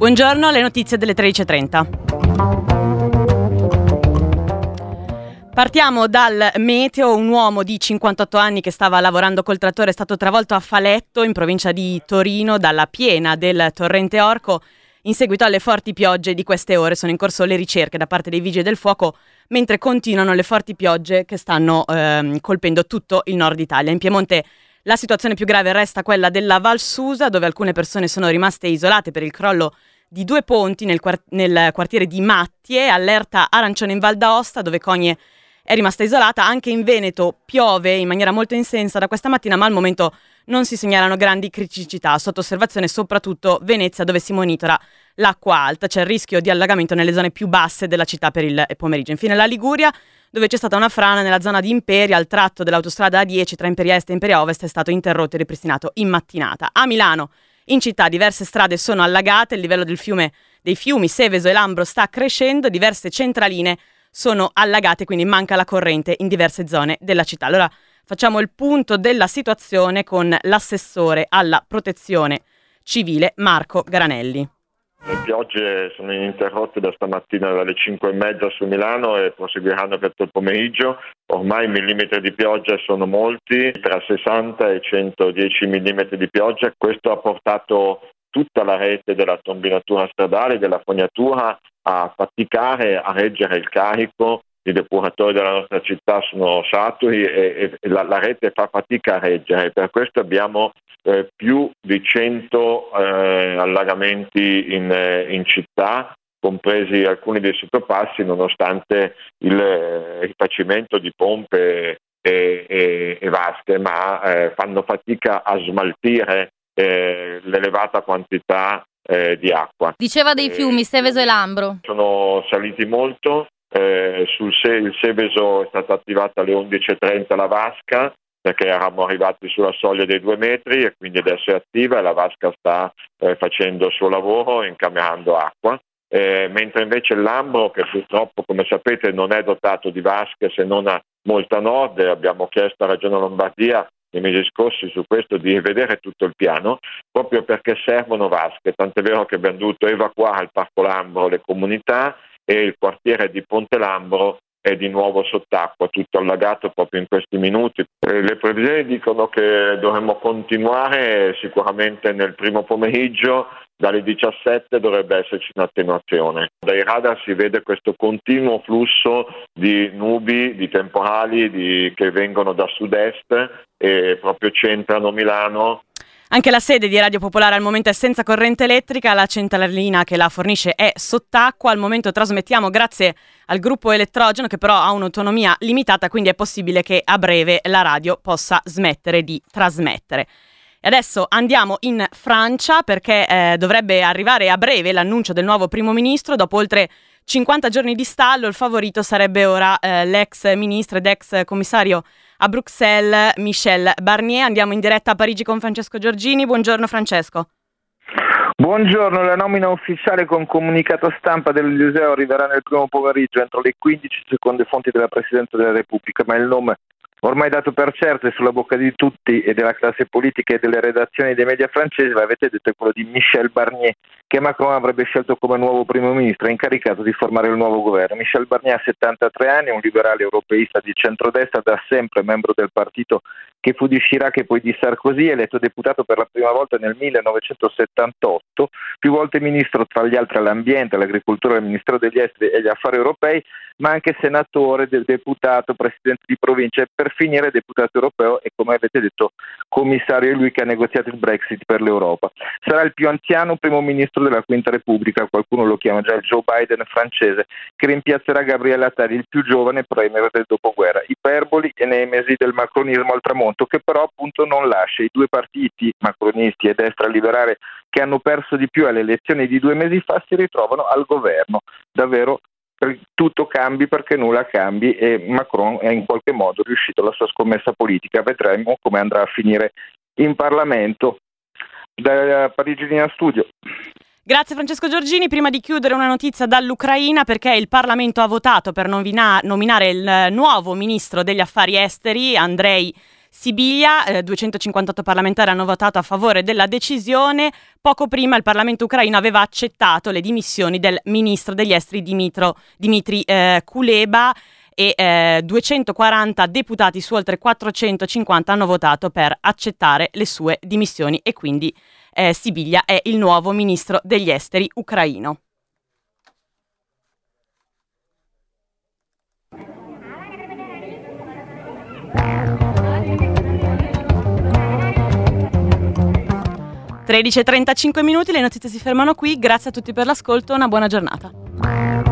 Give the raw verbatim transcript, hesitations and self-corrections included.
Buongiorno, le notizie delle tredici e trenta. Partiamo dal meteo. Un uomo di cinquantotto anni che stava lavorando col trattore è stato travolto a Faletto, in provincia di Torino, dalla piena del torrente Orco. In seguito alle forti piogge di queste ore sono in corso le ricerche da parte dei vigili del fuoco, mentre continuano le forti piogge che stanno ehm, colpendo tutto il nord Italia. In Piemonte la situazione più grave resta quella della Val Susa, dove alcune persone sono rimaste isolate per il crollo di due ponti nel, quart- nel quartiere di Mattie. Allerta arancione in Val d'Aosta, dove Cogne è rimasta isolata. Anche in Veneto piove in maniera molto intensa da questa mattina, ma al momento non si segnalano grandi criticità. Sotto osservazione soprattutto Venezia, dove si monitora l'acqua alta. C'è il rischio di allagamento nelle zone più basse della città per il pomeriggio. Infine la Liguria, dove c'è stata una frana nella zona di Imperia. Il tratto dell'autostrada A dieci tra Imperia Est e Imperia Ovest è stato interrotto e ripristinato in mattinata. A Milano, in città, diverse strade sono allagate. Il livello del fiume, dei fiumi Seveso e Lambro sta crescendo. Diverse centraline sono allagate, quindi manca la corrente in diverse zone della città. Allora facciamo il punto della situazione con l'assessore alla protezione civile Marco Garanelli. Le piogge sono ininterrotte da stamattina dalle cinque e mezza su Milano e proseguiranno per tutto il pomeriggio. Ormai i millimetri di pioggia sono molti, tra sessanta e centodieci millimetri di pioggia. Questo ha portato tutta la rete della tombinatura stradale, della fognatura, a faticare a reggere il carico. I depuratori della nostra città sono saturi e, e la, la rete fa fatica a reggere. Per questo abbiamo eh, più di cento eh, allagamenti in, eh, in città, compresi alcuni dei sottopassi, nonostante il eh, rifacimento di pompe e, e, e vasche, ma eh, fanno fatica a smaltire eh, l'elevata quantità eh, di acqua. Diceva dei fiumi, Seveso e Lambro. Sono saliti molto. Eh, sul Se- il Seveso è stata attivata alle undici e trenta la vasca, perché eravamo arrivati sulla soglia dei due metri e quindi adesso è attiva e la vasca sta eh, facendo il suo lavoro, incamerando acqua. Eh, mentre invece il Lambro, che purtroppo come sapete non è dotato di vasche se non a molto a nord, abbiamo chiesto a Regione Lombardia nei mesi scorsi su questo di vedere tutto il piano, proprio perché servono vasche, tant'è vero che abbiamo dovuto evacuare il Parco Lambro, le comunità, e il quartiere di Ponte Lambro è di nuovo sott'acqua, tutto allagato proprio in questi minuti. Eh, le previsioni dicono che dovremmo continuare sicuramente nel primo pomeriggio. Dalle diciassette dovrebbe esserci un'attenuazione. Dai radar si vede questo continuo flusso di nubi, di temporali di, che vengono da sud-est e proprio centrano Milano. Anche la sede di Radio Popolare al momento è senza corrente elettrica, la centralina che la fornisce è sott'acqua. Al momento trasmettiamo grazie al gruppo Elettrogeno, che però ha un'autonomia limitata, quindi è possibile che a breve la radio possa smettere di trasmettere. E adesso andiamo in Francia, perché eh, dovrebbe arrivare a breve l'annuncio del nuovo primo ministro. Dopo oltre cinquanta giorni di stallo, il favorito sarebbe ora eh, l'ex ministro ed ex commissario a Bruxelles Michel Barnier. Andiamo in diretta a Parigi con Francesco Giorgini. Buongiorno Francesco. Buongiorno, la nomina ufficiale con comunicato stampa dell'Eliseo arriverà nel primo pomeriggio entro le quindici secondo fonti della Presidenza della Repubblica, ma il nome ormai dato per certo e sulla bocca di tutti e della classe politica e delle redazioni dei media francesi, l'avete detto, è quello di Michel Barnier, che Macron avrebbe scelto come nuovo primo ministro incaricato di formare il nuovo governo. Michel Barnier ha settantatré anni, un liberale europeista di centrodestra, da sempre membro del partito che fu di Chirac e poi di Sarkozy, eletto deputato per la prima volta nel millenovecentosettantotto, più volte ministro tra gli altri all'ambiente, all'agricoltura, al Ministero degli Esteri e agli affari europei, ma anche senatore, del deputato, presidente di provincia e per finire deputato europeo e, come avete detto, commissario, è lui che ha negoziato il Brexit per l'Europa. Sarà il più anziano primo ministro della Quinta Repubblica, qualcuno lo chiama già il Joe Biden francese, che rimpiazzerà Gabriel Attal, il più giovane premier del dopoguerra. Iperboli e nemesi del macronismo al tramonto, che però appunto non lascia. I due partiti, macronisti e destra liberale, che hanno perso di più alle elezioni di due mesi fa, si ritrovano al governo. Davvero tutto cambi perché nulla cambi, e Macron è in qualche modo riuscito alla sua scommessa politica. Vedremo come andrà a finire in Parlamento. Da Parigi linea studio. Grazie Francesco Giorgini. Prima di chiudere, una notizia dall'Ucraina, perché il Parlamento ha votato per nomina- nominare il nuovo ministro degli affari esteri, Andrei Sibiglia. Eh, duecentocinquantotto parlamentari hanno votato a favore della decisione. Poco prima il Parlamento ucraino aveva accettato le dimissioni del ministro degli esteri Dimitro, Dmitry eh, Kuleba, e eh, duecentoquaranta deputati su oltre quattrocentocinquanta hanno votato per accettare le sue dimissioni, e quindi eh, Sibiglia è il nuovo ministro degli esteri ucraino. tredici e trentacinque minuti, le notizie si fermano qui. Grazie a tutti per l'ascolto, una buona giornata.